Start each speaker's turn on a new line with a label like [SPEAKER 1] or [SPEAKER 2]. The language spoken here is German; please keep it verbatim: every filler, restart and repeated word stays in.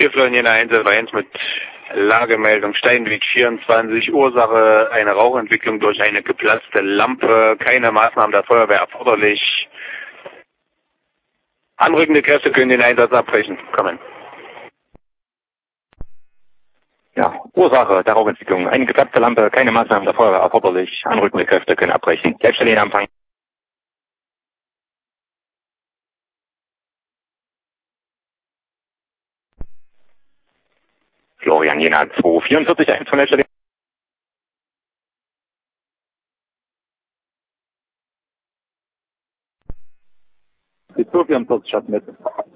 [SPEAKER 1] Wir fliegen Jena eins eins mit Lagemeldung Steinweg vierundzwanzig. Ursache eine Rauchentwicklung durch eine geplatzte Lampe. Keine Maßnahmen der Feuerwehr erforderlich. Anrückende Kräfte können den Einsatz abbrechen. Kommen.
[SPEAKER 2] Ja, Ursache der Rauchentwicklung. Eine geplatzte Lampe, keine Maßnahmen der Feuerwehr erforderlich. Anrückende Kräfte können abbrechen. Leitstelle in Empfang. Florian Jena zwei vierundvierzig eins von Leitstelle.
[SPEAKER 3] Die zwei vierundvierzig hat mit.